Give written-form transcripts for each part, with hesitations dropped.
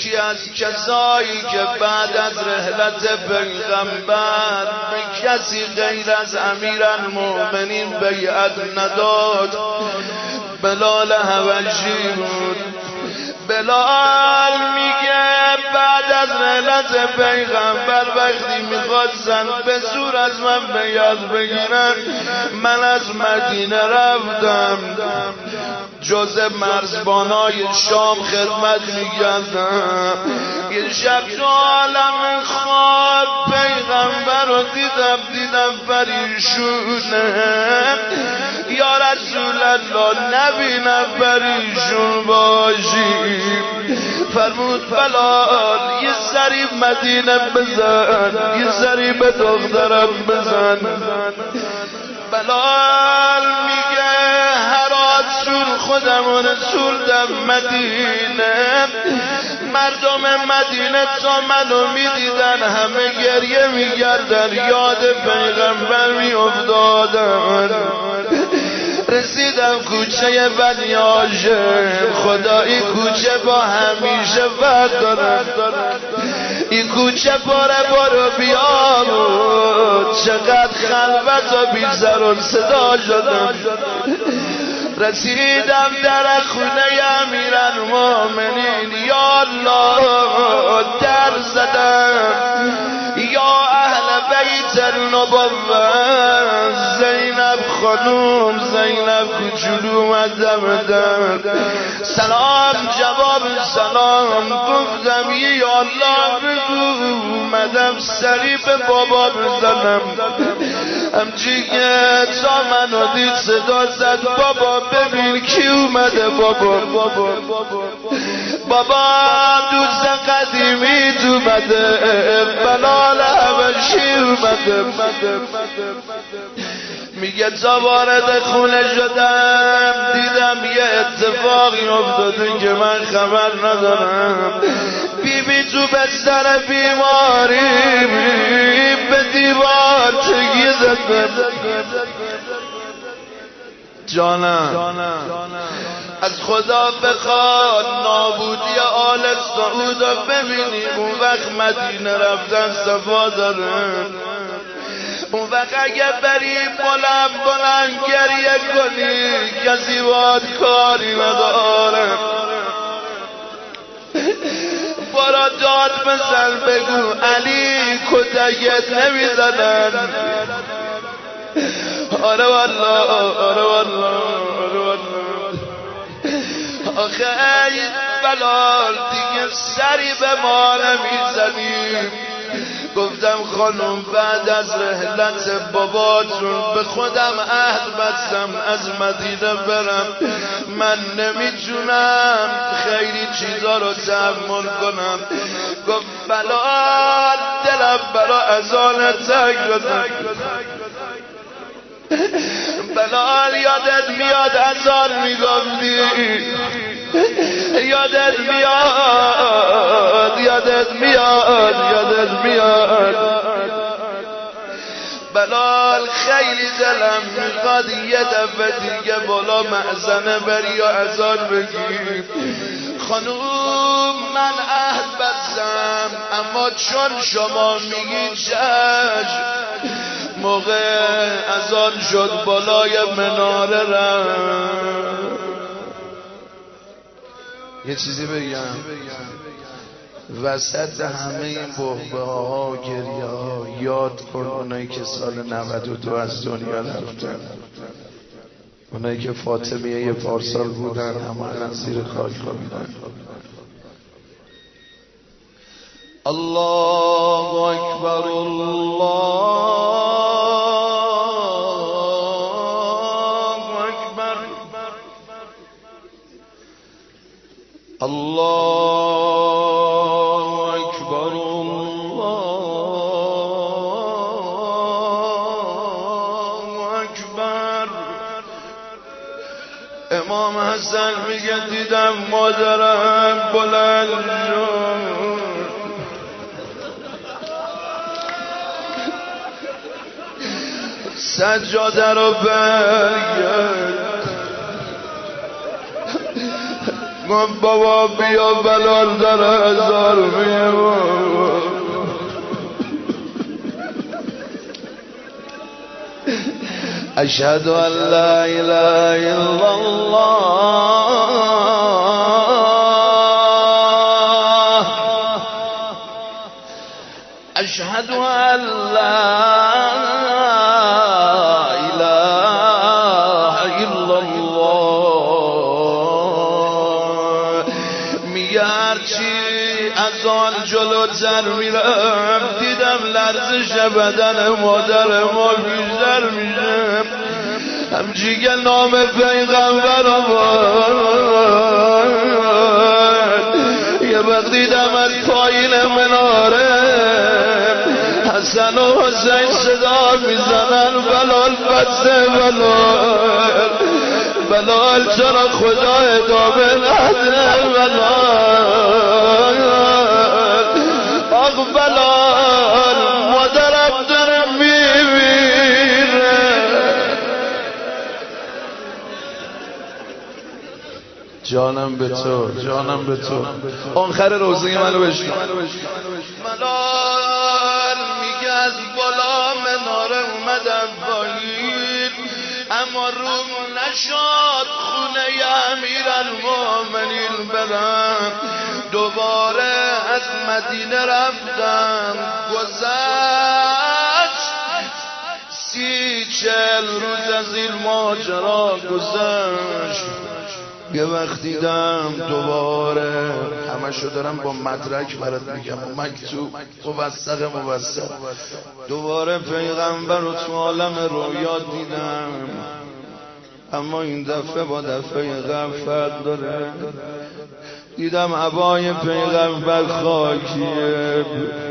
یکی از کسایی که بعد از رحلت پیغمبر به کسی غیر از امیرالمؤمنین بیعت نداد بلال حبشی بود. بلال میگه بعد از رحلت پیغمبر وقتی میخواستن به زور از من بیعت بگیرن من از مدینه رفتم جز مرزبانای شام خدمت میکردم. یه شب تو عالم خواب پیغمبر رو دیدم پریشونه. یا رسول الله نبینم پریشون باشی. فرمود بلال یه سری مدینه بزن، یه سری به دخترم بزن. بلال میگه هر آسون خودم و رسولدم مدینه. مردم مدینه تا منو میدیدن همه گریه میگردن یاد پیغمبر میافتادن. رسیدم کوچه بنی هاشم. خدایی کوچه با همیشه فرق دارم. این کوچه بارو بیا بود. چقدر خلوت و بی سر و صدا شدم. رسیدم در خونه امیرالمؤمنین. یا الله در زدم. یا اهل بیت النبوة زینب خانوم زینب کوچولو اومدم. سلام جواب سلام گفتم یا الله بگو. اومدم سری به بابا بزنم. همچی که تا منو دید صدا زد بابا ببین کی اومده. بابا دوست قدیمی اومده. بلال حبشی اومده. میگه تا وارد خونه شدم دیدم یه اتفاقی افتاده که من خبر ندارم. بیبی تو بستر بیماری به دیوار تکیه زده. جانم از خدا بخواد نابودی آل سعود رو ببینیم. اون وقت مدینه رفتن صفا داره. اون وقت اگه بری بلند گریه کنی کسی باید کاری نداره. برا داد بزن بگو علی کتکت نمیزنن. آره والله آره والله آره والله. آخه ای بلال دیگه سری به ما نمیزنیم. گفتم خانم بعد از رحلت باباتون به خودم عهد بستم از مدینه برم. من نمیتونم خیلی چیزا رو تحمل کنم. گفت بلال دلم برا اذان تنگ شده. بلال یادت میاد اذان میگفتی. یادت میاد. بلال خیلی دلم میخواد یه دفعه دیگه بالا مأذنه بری یا اذان بگی. خانوم من عهد بستم اما چون شما میگی چشم. موقع اذان شد بالای مناره رفت. یه چیزی بگم وسط همه این بحبه ها گریه ها یاد کن اونایی که سال 92 از دنیا رفتن. اونایی که فاطمیه پارسال بودن همه زیر خاک خوابیدن. الله اکبر الله اکبر. الله اکبر الله اکبر. امام حسن میگه دیدم مادرم بلند شد. سجاده رو برگرد. گفت بابا بیا بلال داره هزار میه. اشهد ان لا اله الا الله اشهد ان لا اله الا الله. میگه هرچی از آن جلوتر میرم دیدم لرزش بدن مادر ما بیشتر میشه. همجیگه نام پیغمبر آورد. یه وقت دیدم از پایین مناره حسن و حسین صدا میزنن بلال بسته بلال بلال چرا خدا ادامه نده بلال آخ بلال مادرم داره میمیره. جانم به تو جانم به تو. آخر روزه منو بشکن. بلال میگه از بالا مناره اومدم پایین اما روم نشد خونه امیرالمومنین برم. دوباره از مدینه رفتم گذشت 30-40 روز از این ماجرا گذشت. یه وقت دیدم دوباره همشو دارم با مدرک برات میگم و مکتوب موثق دوباره پیغمبر رو تو عالم رویا دیدم اما این دفعه با دفعه قبل فرق داره. دیدم عبای پیغمبر خاکیه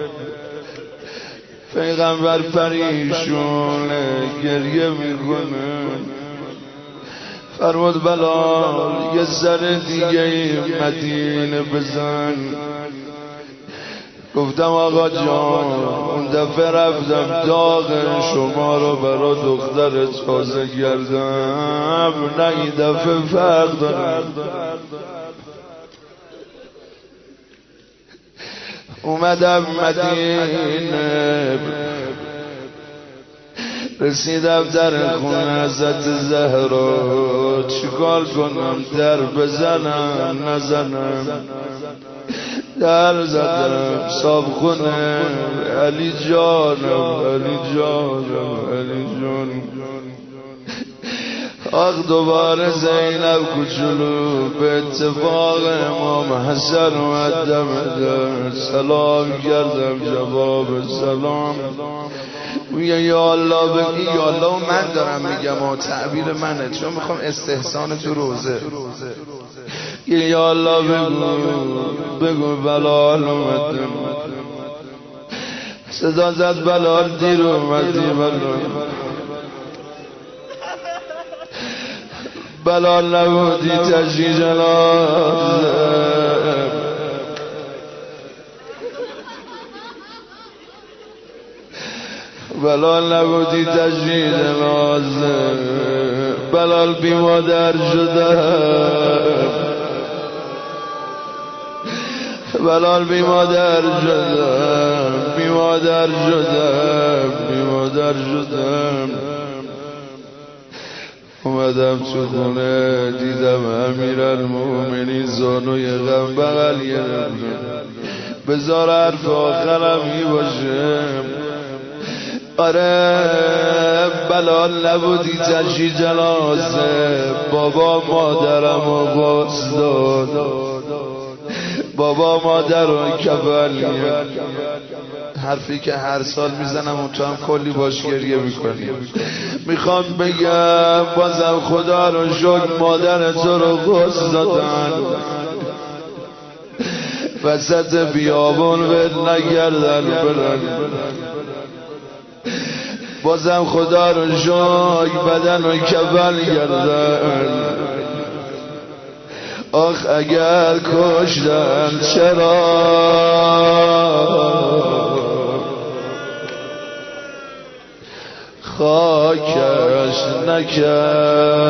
پیغمبر پریشونه گریه میکنه. فرمود بلال یه ذره دیگه مدینه بزن. گفتم آقا جان اون دفعه رفتم داغ شما رو برا دختر تازه گردم نه این دفعه فرق دارم. اومدم مدینه رسیدم در خونه حضرت زهرا چیکار کنم در بزنم نزنم. در زدم صاحب خونه علی جانم علی جانم علی جانم. آخ دوباره زینب کوچولو به اتفاق امام حسن اومدم سلام کردم جواب سلام. میگه یا الله بگی یا الله من دارم میگم و تعبیر منه چون میخوام استحسان تو روزه. یا الله بگو بلال اومدم. صدا زد بلال دیر اومدی بلال. بلال نبودی تشییع جنازه بلال نبودی تشییع جنازه. بلال بی مادر شدم بلال بی مادر شدم بی مادر شدم بی مادر شدم. اومدم تو خونه دیدم امیرالمومنین زانوی غم بغل گرفت. بذار حرف آخرم ای باشه. آره بلال نبودی تشییع جنازه بابا مادرم رو غسل داد بابا مادر رو کفن کرد. حرفی که هر سال میزنم اون تو هم کلی باش گریه میکنی. میخوام بگم بازم خدا رو شکر مادر تو رو غسل دادن وسط بیابون ول نگردن برن. بازم خدا رو شکر بدن و کفن گردن. آخ اگر کشتن چرا خاکش نکردن.